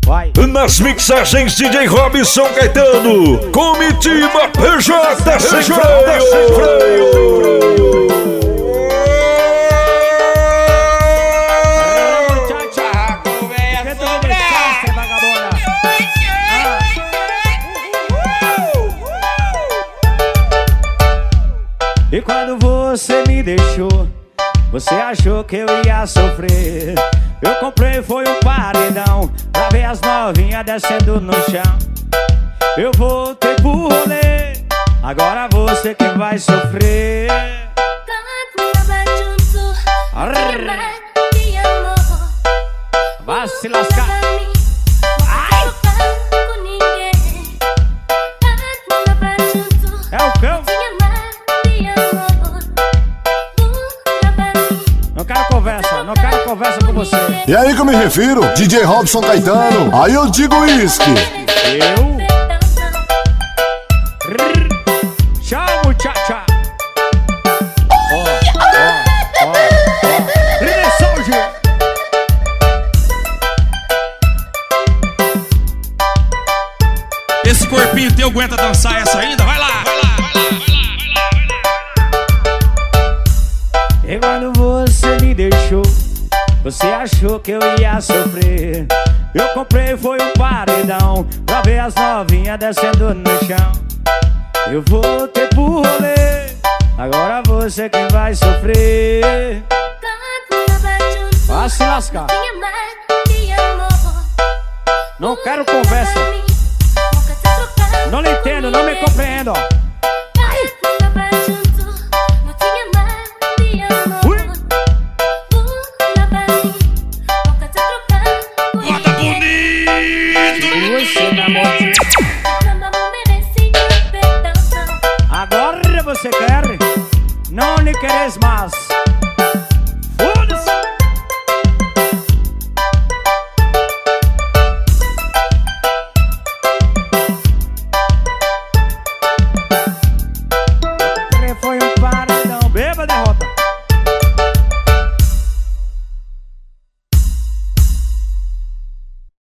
Vai. Nas mixagens DJ Robson Caetano, Comitiva PJ sem freio. E quando você me deixou, você achou que eu ia sofrer. Eu comprei foi um paredão pra ver as novinhas descendo no chão. Eu voltei pro rolê, agora você que vai sofrer. Vai se lascar. Ai. É o cão. Não quero conversa com você. E aí que eu me refiro, DJ Robson Caetano. Aí eu digo uísque. Eu? Tchau, muchacha. Esse corpinho teu aguenta dançar essa ainda? Vai lá, vai lá, vai lá, vai lá, vai lá. E quando você me deixou, você achou que eu ia sofrer. Eu comprei foi um paredão pra ver as novinhas descendo no chão. Eu voltei pro rolê, agora você quem vai sofrer. Vai se lascar. Não quero conversa. Não lhe entendo, não me compreendo. Agora você quer? Não lhe queres mais.